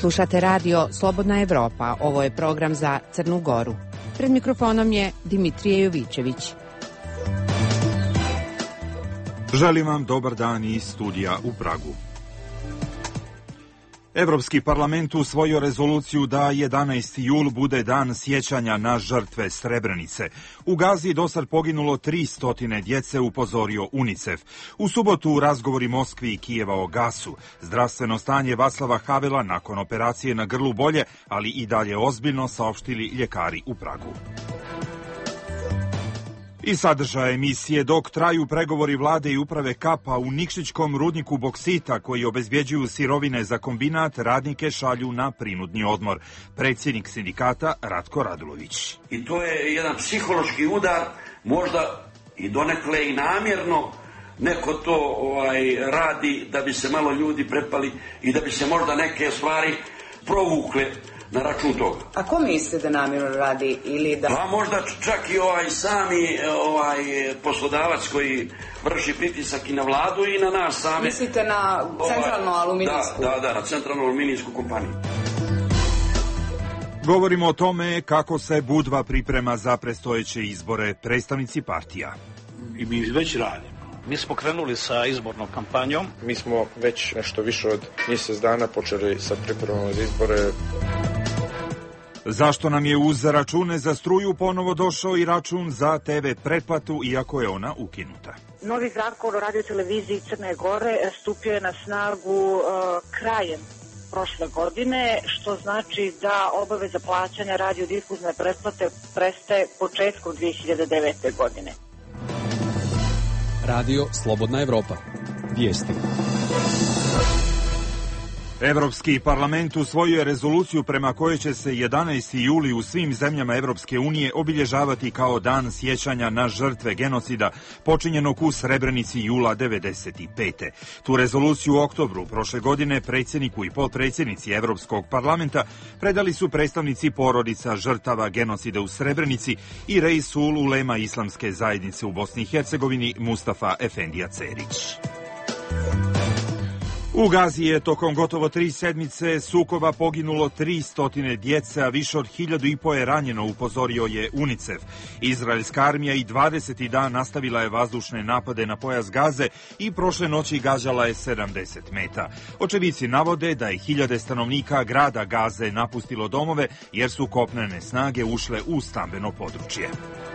Slušate radio Slobodna Evropa. Ovo je program za Crnu Goru. Pred mikrofonom je Dimitrije Jovićević. Želim vam dobar dan iz studija u Pragu. Evropski parlament usvojio rezoluciju da 11. jul bude dan sjećanja na žrtve Srebrenice. U Gazi dosad poginulo 300 djece, upozorio UNICEF. U subotu u razgovori Moskvi i Kijeva o gasu. Zdravstveno stanje Václava Havela nakon operacije na grlu bolje, ali i dalje ozbiljno, saopštili ljekari u Pragu. I sadržaj emisije: dok traju pregovori vlade i uprave Kapa u Nikšićkom rudniku boksita koji obezbjeđuju sirovine za kombinat, radnike šalju na prinudni odmor. Predsjednik sindikata Ratko Radulović. I to je jedan psihološki udar, možda i donekle i namjerno neko to radi da bi se malo ljudi prepali i da bi se možda neke stvari provukle na račun toga. A ko misli da namjerno radi ili da... Pa možda čak i sami poslodavac koji vrši pritisak i na vladu i na nas sami. Mislite na centralnu aluminijsku? Da, na centralnu aluminijsku kompaniju. Govorimo o tome kako se Budva priprema za predstojeće izbore, predstavnici partija. I mi već radimo. Mi smo krenuli sa izbornom kampanjom. Mi smo već nešto više od mjesec dana počeli sa pripremom za izbore. Zašto nam je uz račune za struju ponovo došao i račun za TV pretplatu, iako je ona ukinuta? Novi zakon o radioteleviziji Crne Gore stupio je na snagu krajem prošle godine, što znači da obaveza plaćanja radiodifuzne pretplate prestaje početkom 2009. godine. Radio Slobodna Evropa. Vijesti. Evropski parlament usvojio je rezoluciju prema kojoj će se 11. juli u svim zemljama Evropske unije obilježavati kao dan sjećanja na žrtve genocida počinjenog u Srebrenici jula 1995. Tu rezoluciju u oktobru prošle godine predsjedniku i potpredsjednici Evropskog parlamenta predali su predstavnici porodica žrtava genocida u Srebrenici i Reisul Ulema islamske zajednice u Bosni i Hercegovini Mustafa Efendija Cerić. U Gazi je tokom gotovo 3 sedmice sukoba poginulo 300 djece, a više od 1500 je ranjeno, upozorio je UNICEF. Izraelska armija i 20. dan nastavila je vazdušne napade na pojas Gaze i prošle noći gađala je 70 meta. Očevici navode da je 1000 stanovnika grada Gaze napustilo domove jer su kopnene snage ušle u stambeno područje.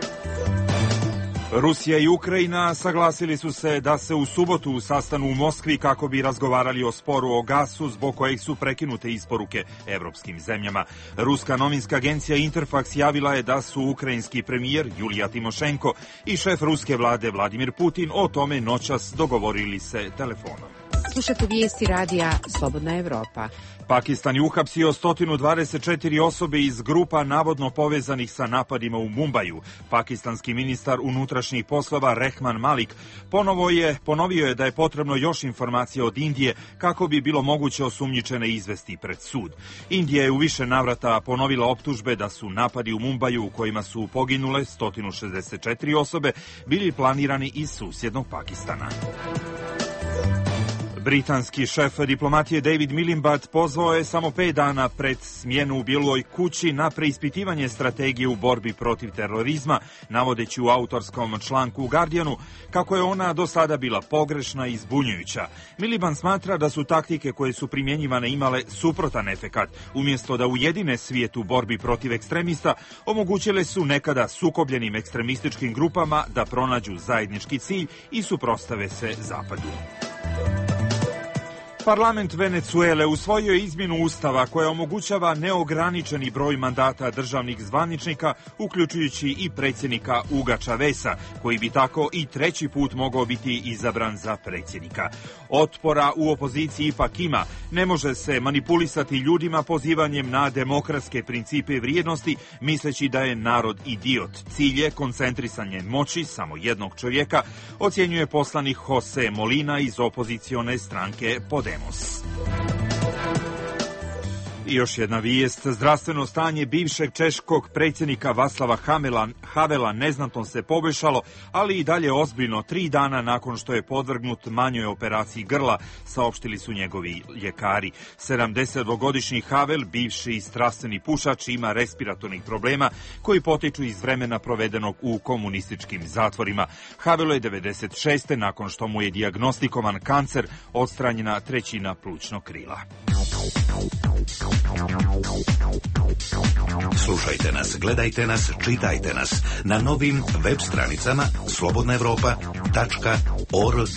Rusija i Ukrajina saglasili su se da se u subotu sastanu u Moskvi kako bi razgovarali o sporu o gasu zbog kojeg su prekinute isporuke evropskim zemljama. Ruska novinska agencija Interfax javila je da su ukrajinski premijer Julija Timošenko i šef ruske vlade Vladimir Putin o tome noćas dogovorili se telefonom. Slušate vijesti radija Slobodna Evropa. Pakistan je uhapsio 124 osobe iz grupa navodno povezanih sa napadima u Mumbaju. Pakistanski ministar unutrašnjih poslova Rehman Malik ponovio je da je potrebno još informacija od Indije kako bi bilo moguće osumnjičene izvesti pred sud. Indija je u više navrata ponovila optužbe da su napadi u Mumbaju u kojima su poginule 164 osobe bili planirani iz susjednog Pakistana. Britanski šef diplomatije David Miliband pozvao je samo 5 dana pred smjenu u Bijeloj kući na preispitivanje strategije u borbi protiv terorizma, navodeći u autorskom članku u Guardianu kako je ona do sada bila pogrešna i zbunjujuća. Miliband smatra da su taktike koje su primjenjivane imale suprotan efekat. Umjesto da ujedine svijet u borbi protiv ekstremista, omogućile su nekada sukobljenim ekstremističkim grupama da pronađu zajednički cilj i suprotstave se Zapadu. Parlament Venecuele usvojio je izmjenu Ustava koja omogućava neograničeni broj mandata državnih zvaničnika, uključujući i predsjednika Huga Chaveza, koji bi tako i 3. put mogao biti izabran za predsjednika. Otpora u opoziciji ipak ima. Ne može se manipulisati ljudima pozivanjem na demokratske principe i vrijednosti, misleći da je narod idiot. Cilj je koncentrisanje moći samo jednog čovjeka, ocjenjuje poslanik Jose Molina iz opozicione stranke Podemos. I još jedna vijest. Zdravstveno stanje bivšeg češkog predsjednika Václava Havela neznatno se poboljšalo, ali i dalje ozbiljno 3 dana nakon što je podvrgnut manjoj operaciji grla, saopštili su njegovi ljekari. 72-godišnji Havel, bivši strastveni pušač, ima respiratornih problema koji potiču iz vremena provedenog u komunističkim zatvorima. Havelu je 96. nakon što mu je dijagnostikovan kancer, odstranjena 1/3 plućnog krila. Slušajte nas, gledajte nas, čitajte nas na novim web stranicama slobodnaevropa.org.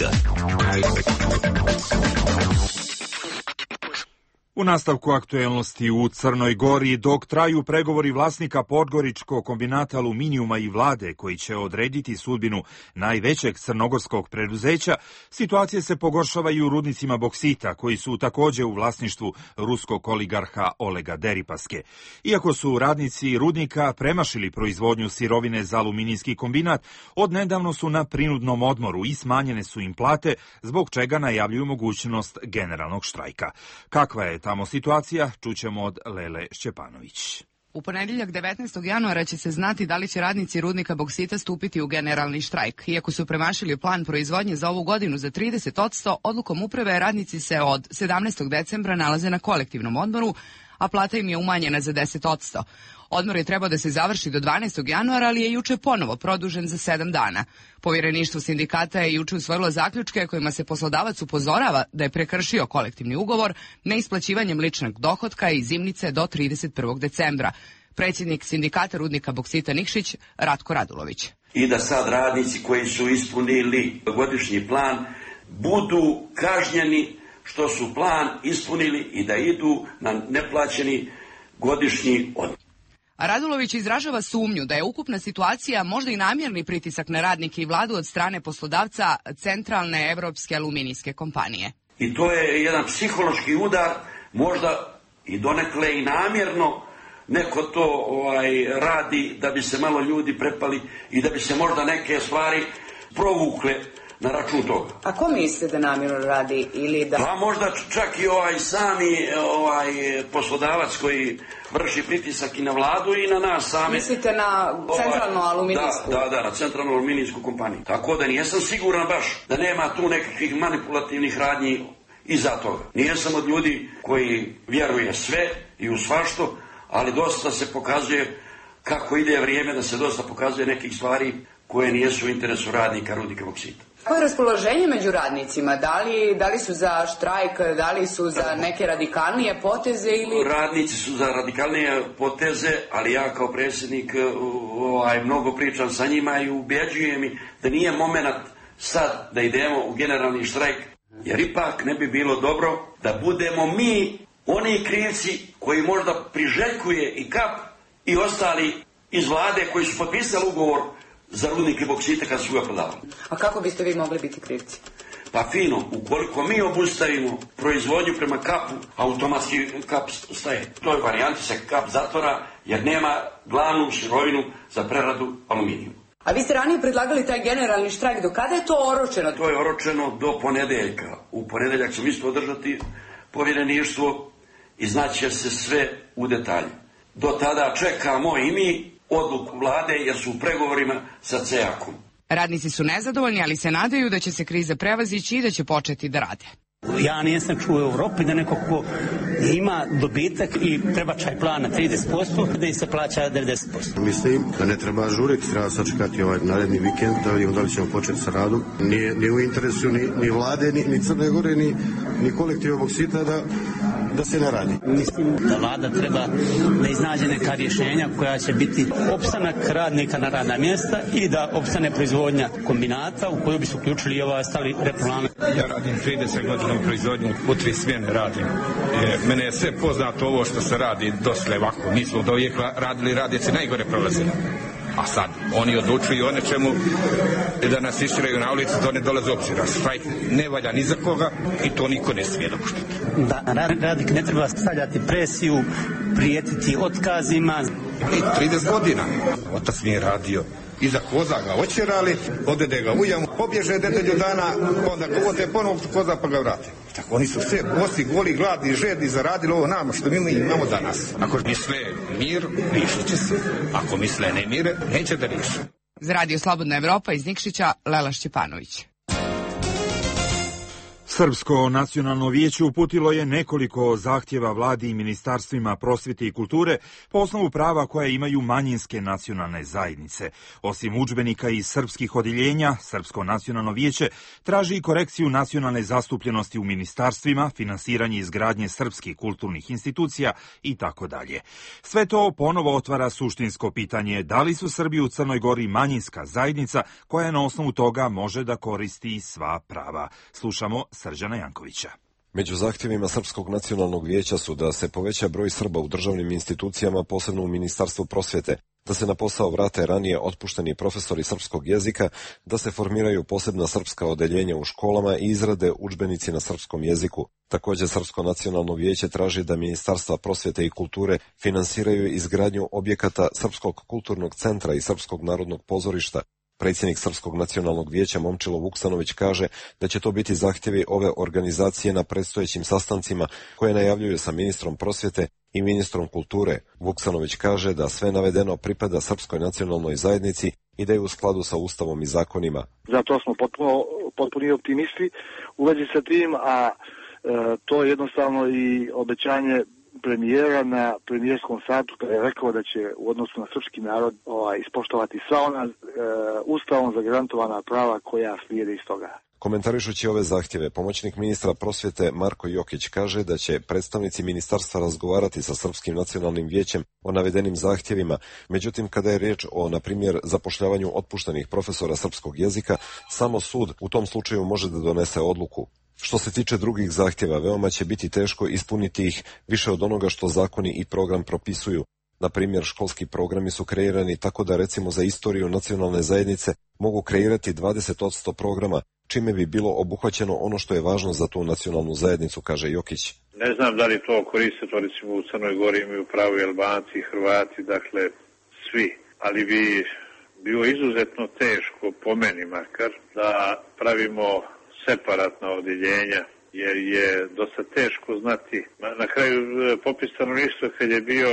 U nastavku aktuelnosti u Crnoj Gori, dok traju pregovori vlasnika Podgoričkog kombinata aluminijuma i vlade koji će odrediti sudbinu najvećeg crnogorskog preduzeća, situacija se pogoršava i u rudnicima boksita koji su također u vlasništvu ruskog oligarha Olega Deripaske. Iako su radnici rudnika premašili proizvodnju sirovine za aluminijski kombinat, odnedavno su na prinudnom odmoru i smanjene su im plate, zbog čega najavljuju mogućnost generalnog štrajka. Kakva je tamo situacija, čućemo od Lele Šćepanović. U ponedjeljak 19. januara će se znati da li će radnici rudnika boksita stupiti u generalni štrajk. Iako su premašili plan proizvodnje za ovu godinu za 30%, odlukom uprave radnici se od 17. decembra nalaze na kolektivnom odmoru, a plata im je umanjena za 10%. Odmor je trebao da se završi do 12. januara, ali je juče ponovo produžen za 7 dana. Povjereništvo sindikata je juče usvojilo zaključke kojima se poslodavac upozorava da je prekršio kolektivni ugovor neisplaćivanjem ličnog dohotka i zimnice do 31. decembra. Predsjednik sindikata rudnika boksita Nikšić, Ratko Radulović. I da sad radnici koji su ispunili godišnji plan budu kažnjeni što su plan ispunili i da idu na neplaćeni godišnji odmor. Radulović izražava sumnju da je ukupna situacija možda i namjerni pritisak na radnike i vladu od strane poslodavca Centralne evropske aluminijske kompanije. I to je jedan psihološki udar, možda i donekle i namjerno neko to radi da bi se malo ljudi prepali i da bi se možda neke stvari provukle na račun toga. A ko mislite da namjerno radi ili da... Pa možda čak i sami poslodavac koji vrši pritisak i na vladu i na nas sami. Mislite na centralnu aluminijsku? Da, na centralnu aluminijsku kompaniju. Tako da nijesam siguran baš da nema tu nekakvih manipulativnih radnji iza toga. Nijesam od ljudi koji vjeruje sve i u svašto, ali dosta se pokazuje kako ide vrijeme, da se dosta pokazuje nekih stvari koje nijesu u interesu radnika rudnika boksita. Koje je raspoloženje među radnicima? Da li su za štrajk, da li su za neke radikalnije poteze ili... Radnici su za radikalnije poteze, ali ja kao predsjednik mnogo pričam sa njima i ubjeđujem ih da nije moment sad da idemo u generalni štrajk, jer ipak ne bi bilo dobro da budemo mi oni krivci koji možda priželjkuje i KAP i ostali iz vlade koji su potpisali ugovor za rudnike boksita kad su ga prodavali. A kako biste vi mogli biti krivci? Pa fino, ukoliko mi obustavimo proizvodnju prema KAP-u, automatski KAP staje. U toj varijanti se KAP zatvara jer nema glavnu sirovinu za preradu aluminijuma. A vi ste ranije predlagali taj generalni štrajk, do kada je to oročeno? To je oročeno do ponedeljka. U ponedeljak ćemo isto održati povjereništvo i znaće se sve u detalju. Do tada čekamo i mi odluku vlade jer su u pregovorima sa CEAC-om. Radnici su nezadovoljni, ali se nadaju da će se kriza prevazići i da će početi da rade. Ja nisam čuo u Europi da neko ko ima dobitak i prebačaj plana 30%, da im se plaća 90%. Mislim da ne treba žuriti, treba sačekati naredni vikend da vidimo da li ćemo početi sa radom. Nije u interesu ni vlade, ni Crne Gore, ni kolektiva boksita da se ne radi. Mislim da vlada treba da iznađe neka rješenja koja će biti opstanak radnika na radna mjesta i da opstane proizvodnja kombinata u koju bi se uključili i ostali replane. Ja radim 30 godina u proizvodnju, u 3 smjene radim. Mene je sve poznato ovo što se radi dosle ovako. Mi smo do uvijek radili, radnici najgore prolazili. A sad, oni odlučuju o nečemu da nas iširaju na ulicu, to ne dolaze u obzir. Štrajk ne valja ni za koga i to niko ne smije dopuštiti. Da, radnik ne treba stavljati presiju, prijetiti otkazima. 30 godina. Otac mi je radio iza koza ga oćerali, odvede ga u jamu, pobježe nedelju dana, onda ga uvote ponovno koza pa ga vrate. Tako oni su sve bosi, goli, gladni, žedni, zaradili ovo nama što mi imamo danas. Ako misle mir, riješit će se. Ako misle ne mire, neće da riješi. Za Radio Slobodna Evropa iz Nikšića, Lela Šćepanović. Srpsko nacionalno vijeće uputilo je nekoliko zahtjeva vladi i ministarstvima prosvjete i kulture po osnovu prava koja imaju manjinske nacionalne zajednice. Osim udžbenika iz srpskih odjeljenja, Srpsko nacionalno vijeće traži i korekciju nacionalne zastupljenosti u ministarstvima, finansiranje izgradnje srpskih kulturnih institucija i tako dalje. Sve to ponovo otvara suštinsko pitanje da li su Srbi u Crnoj Gori manjinska zajednica koja na osnovu toga može da koristi sva prava. Slušamo Srđana Jankovića. Među zahtjevima Srpskog nacionalnog vijeća su da se poveća broj Srba u državnim institucijama, posebno u Ministarstvu prosvjete, da se na posao vrate ranije otpušteni profesori srpskog jezika, da se formiraju posebna srpska odeljenja u školama i izrade udžbenici na srpskom jeziku. Također Srpsko nacionalno vijeće traži da Ministarstva prosvjete i kulture finansiraju izgradnju objekata Srpskog kulturnog centra i Srpskog narodnog pozorišta. Predsjednik Srpskog nacionalnog vijeća Momčilo Vuksanović kaže da će to biti zahtjevi ove organizacije na predstojećim sastancima koje najavljuju sa ministrom prosvjete i ministrom kulture. Vuksanović kaže da sve navedeno pripada Srpskoj nacionalnoj zajednici i da je u skladu sa Ustavom i zakonima. Zato smo potpuni optimisti u vezi sa tim, a to je jednostavno i obećanje premijera na premijerskom satu kada je rekao da će u odnosu na srpski narod ispoštovati sva ona Ustavom zagarantovana prava koja slijede iz toga. Komentarišući ove zahtjeve, pomoćnik ministra prosvjete Marko Jokić kaže da će predstavnici ministarstva razgovarati sa Srpskim nacionalnim vijećem o navedenim zahtjevima, međutim kada je riječ o, na primjer, zapošljavanju otpuštenih profesora srpskog jezika, samo sud u tom slučaju može da donese odluku. Što se tiče drugih zahtjeva, veoma će biti teško ispuniti ih više od onoga što zakoni i program propisuju. Na primjer, školski programi su kreirani tako da recimo za istoriju nacionalne zajednice mogu kreirati 20% programa, čime bi bilo obuhvaćeno ono što je važno za tu nacionalnu zajednicu, kaže Jokić. Ne znam da li to koriste, to recimo u Crnoj Gori imaju pravo i Albanci i Hrvati, dakle svi, ali bi bilo izuzetno teško, po meni makar, da pravimo separatna odjeljenja, jer je dosta teško znati. Na kraju popis stanovništva kad je bio,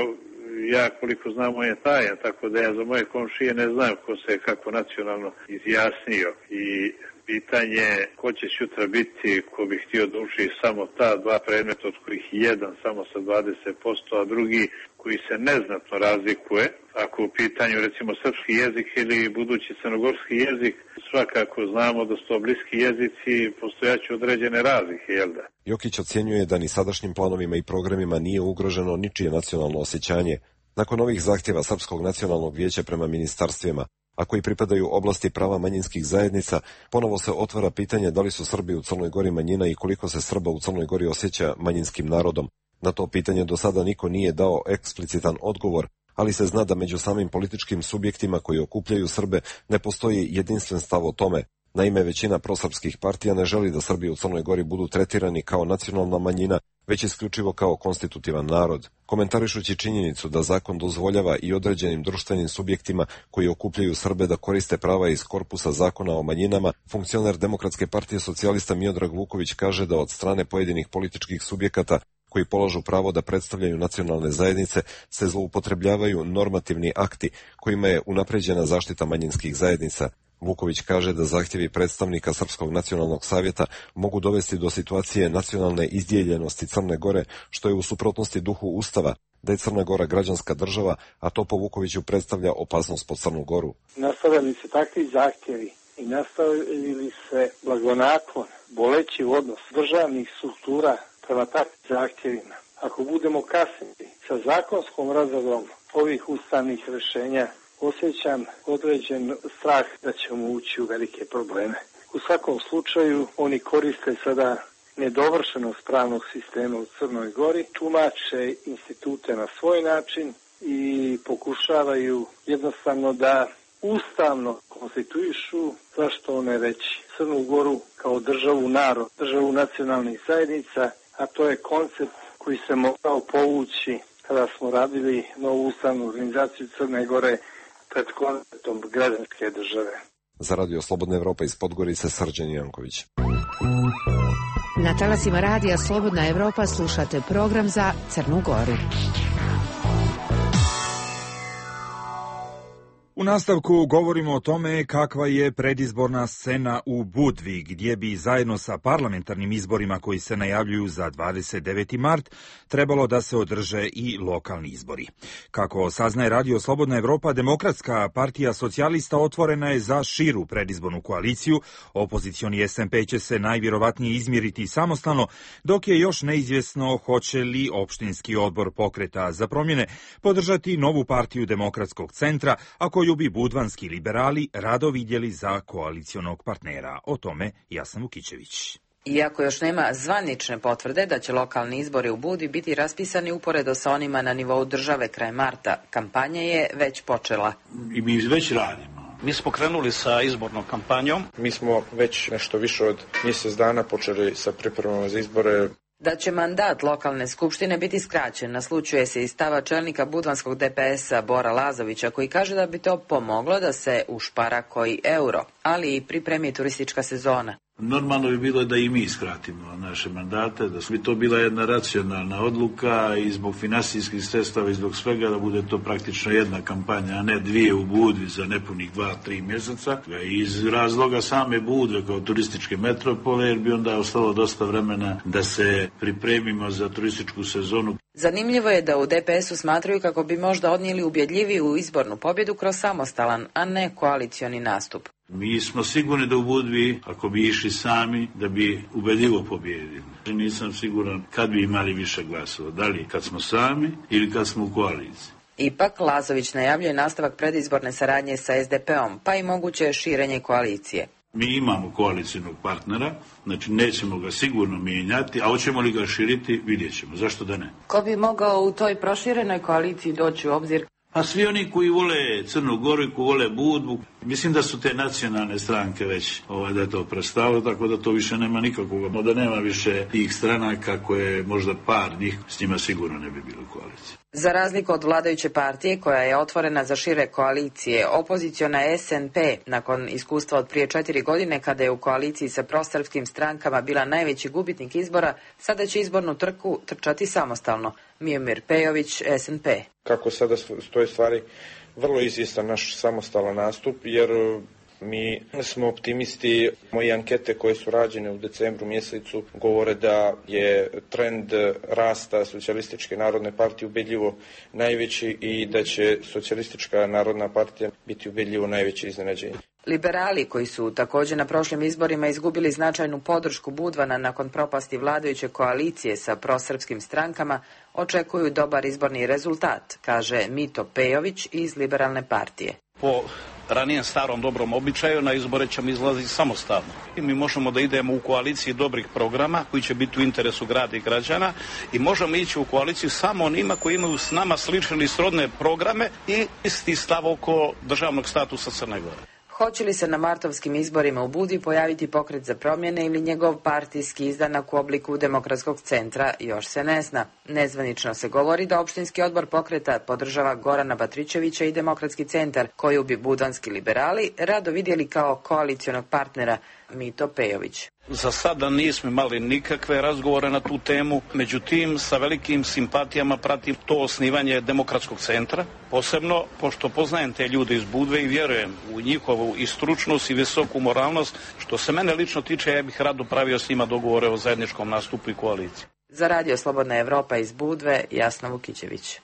ja koliko znam, on je tajan, tako da ja za moje komšije ne znam ko se kako nacionalno izjasnio. I pitanje ko će sutra biti, ko bi htio da uči samo ta dva predmeta, od kojih jedan samo sa 20%, a drugi koji se neznatno razlikuje. Ako u pitanju recimo srpski jezik ili budući crnogorski jezik, svakako znamo da su to bliski jezici i postojaće određene razlike, jel da? Jokić ocjenjuje da ni sadašnjim planovima i programima nije ugroženo ničije nacionalno osjećanje. Nakon ovih zahtjeva Srpskog nacionalnog vijeća prema ministarstvima, a koji pripadaju oblasti prava manjinskih zajednica, ponovo se otvara pitanje da li su Srbi u Crnoj Gori manjina i koliko se Srba u Crnoj Gori osjeća manjinskim narodom. Na to pitanje do sada niko nije dao eksplicitan odgovor, ali se zna da među samim političkim subjektima koji okupljaju Srbe ne postoji jedinstven stav o tome. Naime, većina prosrpskih partija ne želi da Srbi u Crnoj Gori budu tretirani kao nacionalna manjina, već isključivo kao konstitutivan narod. Komentarišući činjenicu da zakon dozvoljava i određenim društvenim subjektima koji okupljaju Srbe da koriste prava iz korpusa zakona o manjinama, funkcioner Demokratske partije socijalista Miodrag Vuković kaže da od strane pojedinih političkih subjekata koji polažu pravo da predstavljaju nacionalne zajednice se zloupotrebljavaju normativni akti kojima je unapređena zaštita manjinskih zajednica. Vuković kaže da zahtjevi predstavnika Srpskog nacionalnog savjeta mogu dovesti do situacije nacionalne izdijeljenosti Crne Gore, što je u suprotnosti duhu Ustava, da je Crna Gora građanska država, a to po Vukoviću predstavlja opasnost po Crnu Goru. Nastavili se takvi zahtjevi i nastavili se blagonaklon, boleći odnos državnih struktura prema takvim zahtjevima. Ako budemo kasniti sa zakonskom razradom ovih ustavnih rješenja, osjećam određen strah da ćemo ući u velike probleme. U svakom slučaju oni koriste sada nedovršenost pravnog sistema u Crnoj Gori, tumače institute na svoj način i pokušavaju jednostavno da ustavno konstituišu, zašto ne reći, Crnu Goru kao državu narod, državu nacionalnih zajednica, a to je koncept koji se morao povući kada smo radili novu ustavnu organizaciju Crne Gore pred konceptom građanske države. Za Radio Slobodna Evropa iz Podgorice, Srđan Janković. Na talasima radija Slobodna Evropa slušate program za Crnu Goru. U nastavku govorimo o tome kakva je predizborna scena u Budvi, gdje bi zajedno sa parlamentarnim izborima koji se najavljuju za 29. mart trebalo da se održe i lokalni izbori. Kako saznaje Radio Slobodna Evropa, Demokratska partija socijalista otvorena je za širu predizbornu koaliciju. Opozicioni SMP će se najvjerovatnije izmjeriti samostalno, dok je još neizvjesno hoće li opštinski odbor Pokreta za promjene podržati novu partiju Demokratskog centra, a koju bi budvanski liberali rado vidjeli za koalicionog partnera. O tome Jasna Vukićević. Iako još nema zvanične potvrde da će lokalni izbori u Budvi biti raspisani uporedo sa onima na nivou države kraj marta, kampanja je već počela. I mi već radimo. Mi smo krenuli sa izbornom kampanjom. Mi smo već nešto više od mjesec dana počeli sa pripremama za izbore. Da će mandat lokalne skupštine biti skraćen, naslućuje se iz stava čelnika budvanskog DPS-a Bora Lazovića, koji kaže da bi to pomoglo da se ušpara koji euro, ali i pripremi turistička sezona. Normalno bi bilo da i mi skratimo naše mandate, da bi to bila jedna racionalna odluka i zbog finansijskih sredstava i zbog svega da bude to praktično jedna kampanja, a ne dvije u Budvi za nepunih 2-3 mjeseca. Iz razloga same Budve kao turističke metropole, jer bi onda ostalo dosta vremena da se pripremimo za turističku sezonu. Zanimljivo je da u DPS-u smatraju kako bi možda odnijeli ubjedljiviju izbornu pobjedu kroz samostalan, a ne koalicioni nastup. Mi smo sigurni da u Budvi, ako bi išli sami, da bi ubedljivo pobjedili. Nisam siguran kad bi imali više glasova, da li kad smo sami ili kad smo u koaliciji. Ipak, Lazović najavljuje nastavak predizborne saradnje sa SDP-om, pa i moguće širenje koalicije. Mi imamo koalicijnog partnera, znači nećemo ga sigurno mijenjati, a hoćemo li ga širiti, vidjet ćemo. Zašto da ne? Ko bi mogao u toj proširenoj koaliciji doći u obzir? A svi oni koji vole Crnu Goru i koji vole Budvu, mislim da su te nacionalne stranke već da to predstavili, tako da to više nema nikakvog, da nema više tih stranaka koje možda par njih, s njima sigurno ne bi bilo koalicije. Za razliku od vladajuće partije koja je otvorena za šire koalicije, opoziciona SNP, nakon iskustva od prije 4 godine kada je u koaliciji sa prosrpskim strankama bila najveći gubitnik izbora, sada će izbornu trku trčati samostalno. Miomir Pejović, SNP. Kako sada stoje stvari, vrlo izvjestan naš samostalan nastup, jer mi smo optimisti. Moje ankete koje su rađene u decembru mjesecu govore da je trend rasta Socijalističke narodne partije ubedljivo najveći i da će Socijalistička narodna partija biti ubedljivo najveće iznenađenje. Liberali, koji su također na prošlim izborima izgubili značajnu podršku Budvana nakon propasti vladajuće koalicije sa prosrpskim strankama, očekuju dobar izborni rezultat, kaže Mito Pejović iz Liberalne partije. Po ranijem starom dobrom običaju na izbore ćemo izlaziti samostalno. I mi možemo da idemo u koaliciji dobrih programa koji će biti u interesu grada i građana i možemo ići u koaliciju samo onima koji imaju s nama slične ili srodne programe i isti stav oko državnog statusa Crne Gore. Hoće li se na martovskim izborima u Budvi pojaviti Pokret za promjene ili njegov partijski izdanak u obliku Demokratskog centra, još se ne zna. Nezvanično se govori da opštinski odbor Pokreta podržava Gorana Batričevića i Demokratski centar, koju bi budvanski liberali rado vidjeli kao koalicionog partnera. Mito Pejović. Za sada nismo imali nikakve razgovore na tu temu, međutim sa velikim simpatijama pratim to osnivanje Demokratskog centra, posebno pošto poznajem te ljude iz Budve i vjerujem u njihovu i stručnost i visoku moralnost. Što se mene lično tiče, ja bih rado pravio s njima dogovore o zajedničkom nastupu i koaliciji. Za Radio Slobodna Evropa iz Budve, Jasna Vukićević.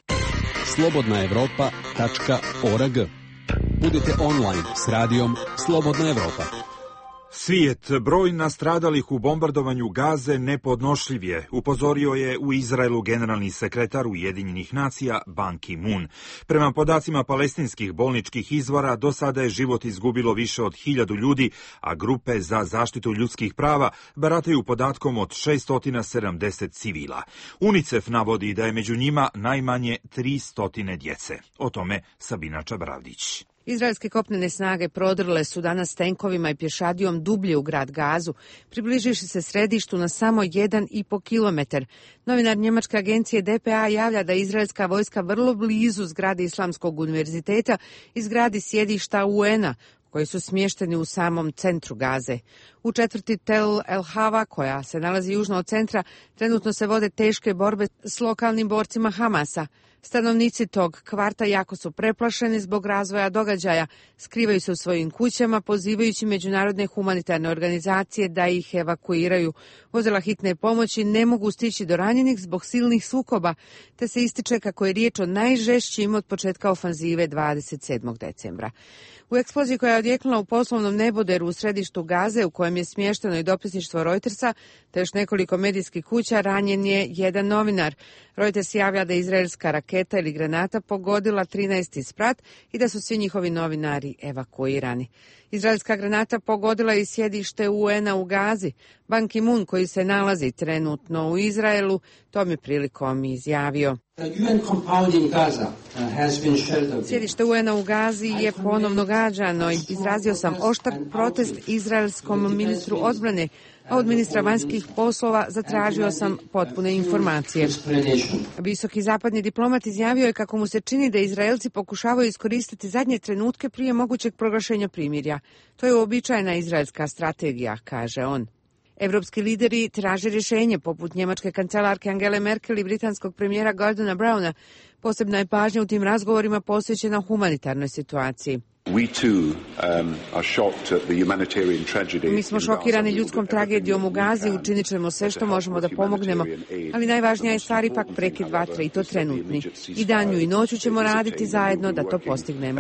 slobodnaevropa.org. Budite online s radijom Slobodna Evropa. Svijet, broj nastradalih u bombardovanju Gaze nepodnošljiv je, upozorio je u Izraelu generalni sekretar Ujedinjenih nacija Ban Ki-moon. Prema podacima palestinskih bolničkih izvora, do sada je život izgubilo više od 1000 ljudi, a grupe za zaštitu ljudskih prava barataju podatkom od 670 civila. UNICEF navodi da je među njima najmanje 300 djece. O tome Sabina Čabravdić. Izraelske kopnene snage prodrle su danas tenkovima i pješadijom dublje u grad Gazu, približiši se središtu na samo 1,5 kilometar. Novinar njemačke agencije DPA javlja da je izraelska vojska vrlo blizu zgrade Islamskog univerziteta i zgradi sjedišta UN-a, koji su smješteni u samom centru Gaze. U četvrti Tel El Hava, koja se nalazi južno od centra, trenutno se vode teške borbe s lokalnim borcima Hamasa. Stanovnici tog kvarta jako su preplašeni zbog razvoja događaja, skrivaju se u svojim kućama, pozivajući međunarodne humanitarne organizacije da ih evakuiraju. Vozila hitne pomoći ne mogu stići do ranjenih zbog silnih sukoba, te se ističe kako je riječ o najžešćim od početka ofanzive 27. decembra. U eksploziji koja je odjeknula u poslovnom neboderu u središtu Gaze, u kojem je smješteno i dopisništvo Reutersa, te još nekoliko medijskih kuća, ranjen je jedan novinar. Reuters javlja da je izraelska raketa ili granata pogodila 13. sprat i da su svi njihovi novinari evakuirani. Izraelska granata pogodila je sjedište UN-a u Gazi. Ban Ki-moon, koji se nalazi trenutno u Izraelu, tom je prilikom izjavio: sjedište UN-a u Gazi je ponovno gađano i izrazio sam oštar protest izraelskom ministru odbrane, a od ministra vanjskih poslova zatražio sam potpune informacije. Visoki zapadni diplomat izjavio je kako mu se čini da Izraelci pokušavaju iskoristiti zadnje trenutke prije mogućeg proglašenja primirja. To je uobičajena izraelska strategija, kaže on. Evropski lideri traže rješenje, poput njemačke kancelarke Angele Merkel i britanskog premijera Gordona Browna. Posebna je pažnja u tim razgovorima posvećena humanitarnoj situaciji. Mi smo šokirani ljudskom tragedijom u Gazi, učinit ćemo sve što možemo da pomognemo, ali najvažnija je stvar ipak prekid vatre i to trenutni. I danju i noću ćemo raditi zajedno da to postignemo.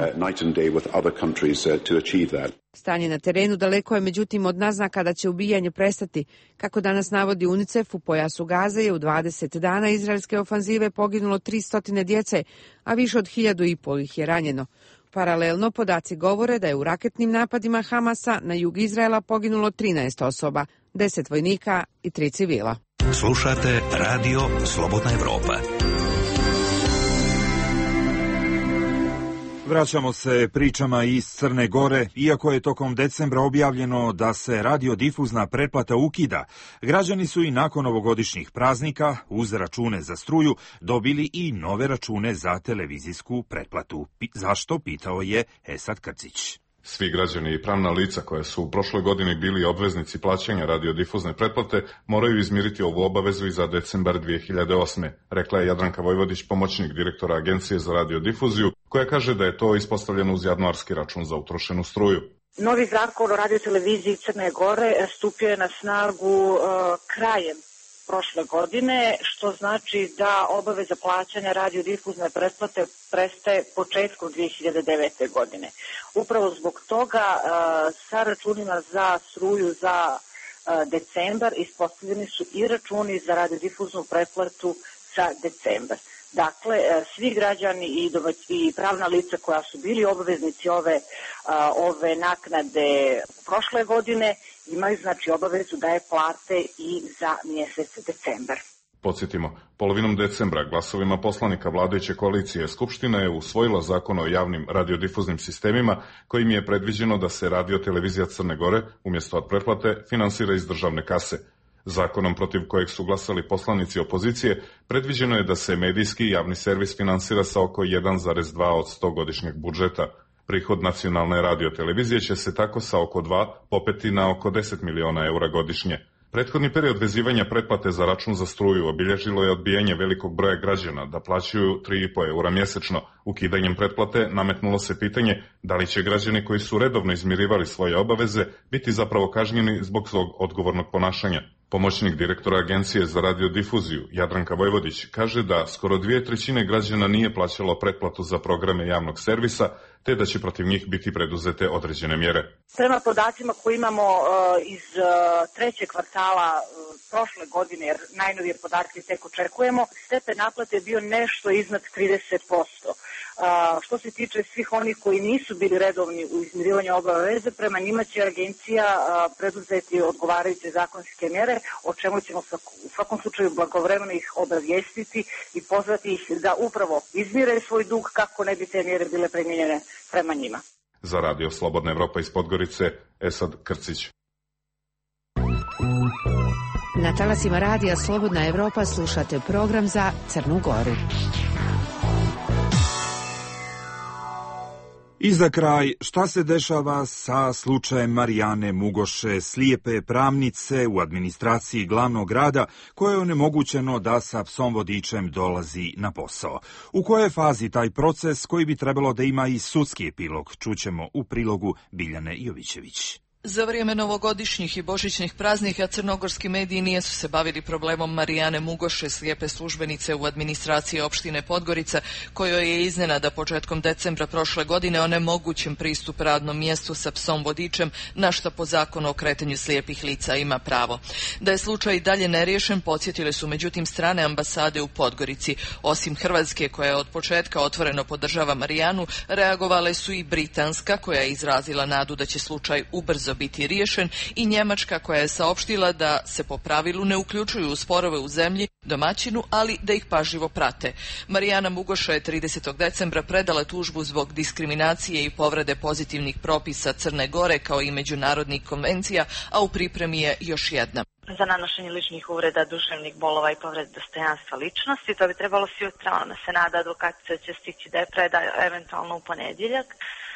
Stanje na terenu daleko je međutim od naznaka da će ubijanje prestati. Kako danas navodi UNICEF, u pojasu Gaze je u 20 dana izraelske ofanzive poginulo 300 djece, a više od 1.500 ih je ranjeno. Paralelno, podaci govore da je u raketnim napadima Hamasa na jug Izraela poginulo 13 osoba, 10 vojnika i 3 civila. Slušate Radio Slobodna Evropa. Vraćamo se pričama iz Crne Gore. Iako je tokom decembra objavljeno da se radiodifuzna pretplata ukida, građani su i nakon ovogodišnjih praznika uz račune za struju dobili i nove račune za televizijsku pretplatu. Zašto? Pitao je Esad Krcić. Svi građani i pravna lica koje su u prošloj godini bili obveznici plaćanja radiodifuzne pretplate moraju izmiriti ovu obavezu i za decembar 2008. Rekla je Jadranka Vojvodić, pomoćnik direktora Agencije za radiodifuziju, koja kaže da je to ispostavljeno uz januarski račun za utrošenu struju. Novi zakon o radioteleviziji Crne Gore stupio je na snagu krajem prošle godine, što znači da obaveza plaćanja radiodifuzne pretplate prestaje početkom 2009. godine. Upravo zbog toga sa računima za struju za decembar ispostavljeni su i računi za radiodifuznu pretplatu za decembar. Dakle, svi građani i pravna lica koja su bili obveznici ove naknade prošle godine imaju znači obavezu da je plate i za mjesec decembar. Podsjetimo, polovinom decembra glasovima poslanika vladajuće koalicije Skupština je usvojila zakon o javnim radiodifuznim sistemima kojim je predviđeno da se radiotelevizija Crne Gore umjesto od pretplate finansira iz državne kase. Zakonom protiv kojeg su glasali poslanici opozicije predviđeno je da se medijski javni servis finansira sa oko 1,2 od 100 godišnjeg budžeta. Prihod nacionalne radiotelevizije će se tako sa oko 2 popeti na oko 10 miliona eura godišnje. Prethodni period vezivanja pretplate za račun za struju obilježilo je odbijanje velikog broja građana da plaćaju 3,5 eura mjesečno. Ukidanjem pretplate nametnulo se pitanje da li će građani koji su redovno izmirivali svoje obaveze biti zapravo kažnjeni zbog svog odgovornog ponašanja. Pomoćnik direktora Agencije za radiodifuziju Jadranka Vojvodić kaže da skoro 2/3 građana nije plaćalo pretplatu za programe javnog servisa, te da će protiv njih biti preduzete određene mjere. Prema podacima koje imamo iz trećeg kvartala prošle godine, jer najnovije podatke tek očekujemo, stepen naplate je bio nešto iznad 30%. Što se tiče svih onih koji nisu bili redovni u izmirivanju obaveze, prema njima će agencija preduzeti odgovarajuće zakonske mjere, o čemu ćemo u svakom slučaju blagovremeno ih obavijestiti i pozvati ih da upravo izmire svoj dug kako ne bi te mjere bile primijenjene prema njima. Za Radio Slobodna Evropa iz Podgorice, Esad Krcić. Na talasima radija Slobodna Evropa slušate program za Crnu Goru. I za kraj, šta se dešava sa slučajem Marijane Mugoše, slijepe pravnice u administraciji glavnog grada, koje je onemogućeno da sa psom vodičem dolazi na posao? U kojoj je fazi taj proces koji bi trebalo da ima i sudski epilog? Čućemo u prilogu Biljane Jovićević. Za vrijeme novogodišnjih i božićnih praznika crnogorski mediji nisu se bavili problemom Marijane Mugoše, slijepe službenice u administraciji opštine Podgorica, kojoj je iznenada početkom decembra prošle godine onemogućen pristup radnom mjestu sa psom vodičem, na što po zakonu o kretanju slijepih lica ima pravo. Da je slučaj dalje neriješen, podsjetile su međutim strane ambasade u Podgorici. Osim Hrvatske, koja je od početka otvoreno podržava Marijanu, reagovale su i Britanska, koja je izrazila nadu da će slučaj ubrzo biti riješen, i Njemačka, koja je saopštila da se po pravilu ne uključuju u sporove u zemlji domaćinu, ali da ih pažljivo prate. Marijana Mugoša je 30. decembra predala tužbu zbog diskriminacije i povrede pozitivnih propisa Crne Gore kao i međunarodnih konvencija, a u pripremi je još jedna. Za nanošenje ličnih uvreda, duševnih bolova i povrede dostojanstva ličnosti. To bi trebalo sutra, ona se nada, advokatica će stići da je preda eventualno u ponedjeljak.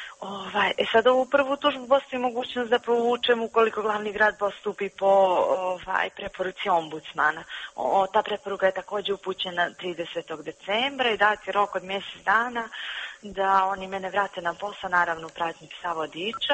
Sad ovu prvu tužbu postoji mogućnost da povučem ukoliko glavni grad postupi po preporuci ombudsmana. Ta preporuka je također upućena 30. decembra i dati rok od mjesec dana da oni mene vrate na posao, naravno pratnji psa vodiča,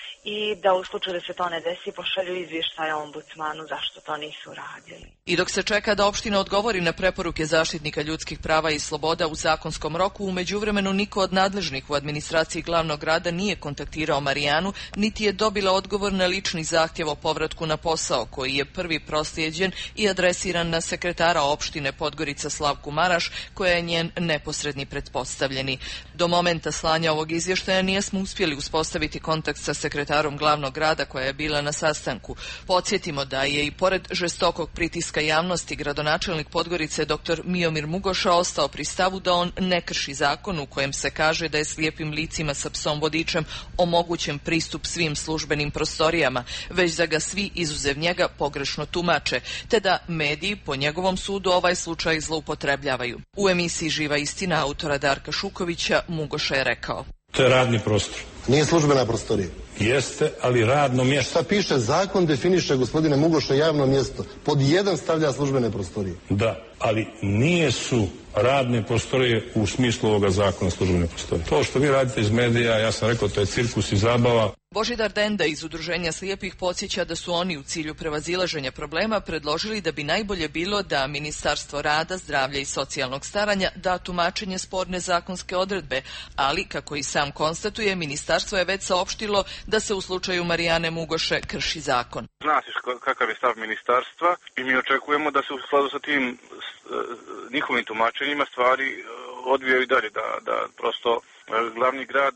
i da u slučaju da se to ne desi pošalju izvještaj ombudsmanu zašto to nisu radili. I dok se čeka da opština odgovori na preporuke zaštitnika ljudskih prava i sloboda u zakonskom roku, u međuvremenu niko od nadležnih u administraciji glavnog grada nije kontaktirao Marijanu, niti je dobila odgovor na lični zahtjev o povratku na posao, koji je prvi proslijeđen i adresiran na sekretara opštine Podgorica Slavku Maraš, koja je njen neposredni pretpostavljeni. Do momenta slanja ovog izvještaja nijesmo uspjeli uspostaviti kontakt sa sekretarom glavnog grada, koja je bila na sastanku. Podsjetimo da je i pored žestokog pritiska javnosti gradonačelnik Podgorice dr. Miomir Mugoša ostao pri stavu da on ne krši zakon u kojem se kaže da je slijepim licima sa psom vodičem omogućen pristup svim službenim prostorijama, već da ga svi izuzev njega pogrešno tumače, te da mediji po njegovom sudu ovaj slučaj zloupotrebljavaju. U emisiji Živa istina autora Darka Šukovića Mugoša je rekao: To je radni prostor. Nije službena prostorija. Jeste, ali radno mjesto. Šta piše? Zakon definiše, gospodine Mugoša, javno mjesto. Pod jedan stavlja službene prostorije. Da, ali nije su radne prostorije u smislu ovoga zakona službene prostorije. To što vi radite iz medija, ja sam rekao, to je cirkus i zabava. Božidar Denda iz Udruženja slijepih podsjeća da su oni u cilju prevazilaženja problema predložili da bi najbolje bilo da Ministarstvo rada, zdravlja i socijalnog staranja da tumačenje sporne zakonske odredbe, ali, kako i sam konstatuje, ministarstvo je već saopštilo da se u slučaju Marijane Mugoše krši zakon. Zna se kakav je stav ministarstva i mi očekujemo da se u skladu sa tim njihovim tumačenjima stvari odvijaju i dalje, da prosto glavni grad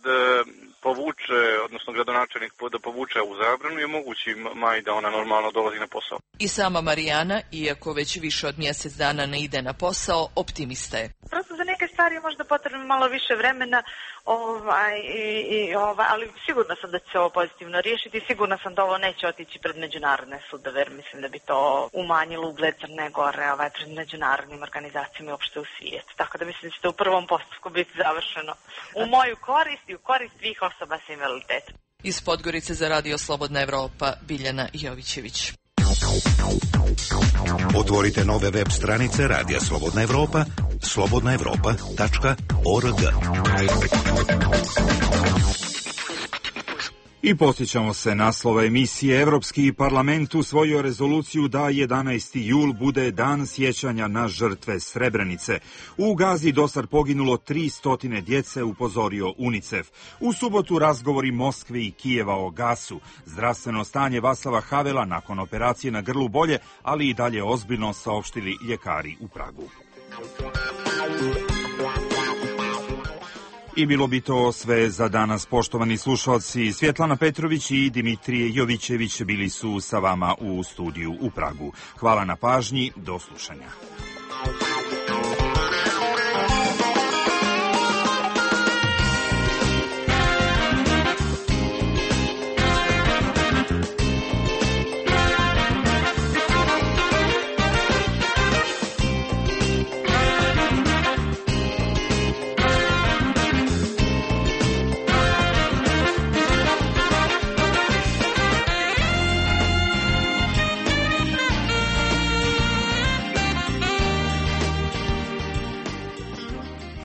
povuče, odnosno gradonačelnik da povuče ovu zabranu i omogući Maji da ona normalno dolazi na posao. I sama Marijana, iako već više od mjesec dana ne ide na posao, optimista je. Prosto za neke stvari je možda potrebno malo više vremena, ali sigurna sam da će se ovo pozitivno riješiti i sigurna sam da ovo neće otići pred međunarodne sudove, jer mislim da bi to umanjilo ugled Crne Gore pred međunarodnim organizacijama i uopšte u svijetu. Tako da mislim da će to u prvom postupku biti završeno u moju korist i u korist svih osoba s invaliditetom. Iz Podgorice za Radio Slobodna Evropa, Biljana Jovićević. Otvorite nove web stranice Radija Slobodna Evropa, slobodnaevropa.org. I posjećamo se naslova emisije. Evropski parlament usvojio rezoluciju da 11. jul bude dan sjećanja na žrtve Srebrenice. U Gazi dosad poginulo 300 djece, upozorio UNICEF. U subotu razgovori Moskve i Kijeva o gasu. Zdravstveno stanje Václava Havela nakon operacije na grlu bolje, ali i dalje ozbiljno, saopštili ljekari u Pragu. I bilo bi to sve za danas, poštovani slušalci. Svjetlana Petrović i Dimitrije Jovićević bili su sa vama u studiju u Pragu. Hvala na pažnji, do slušanja.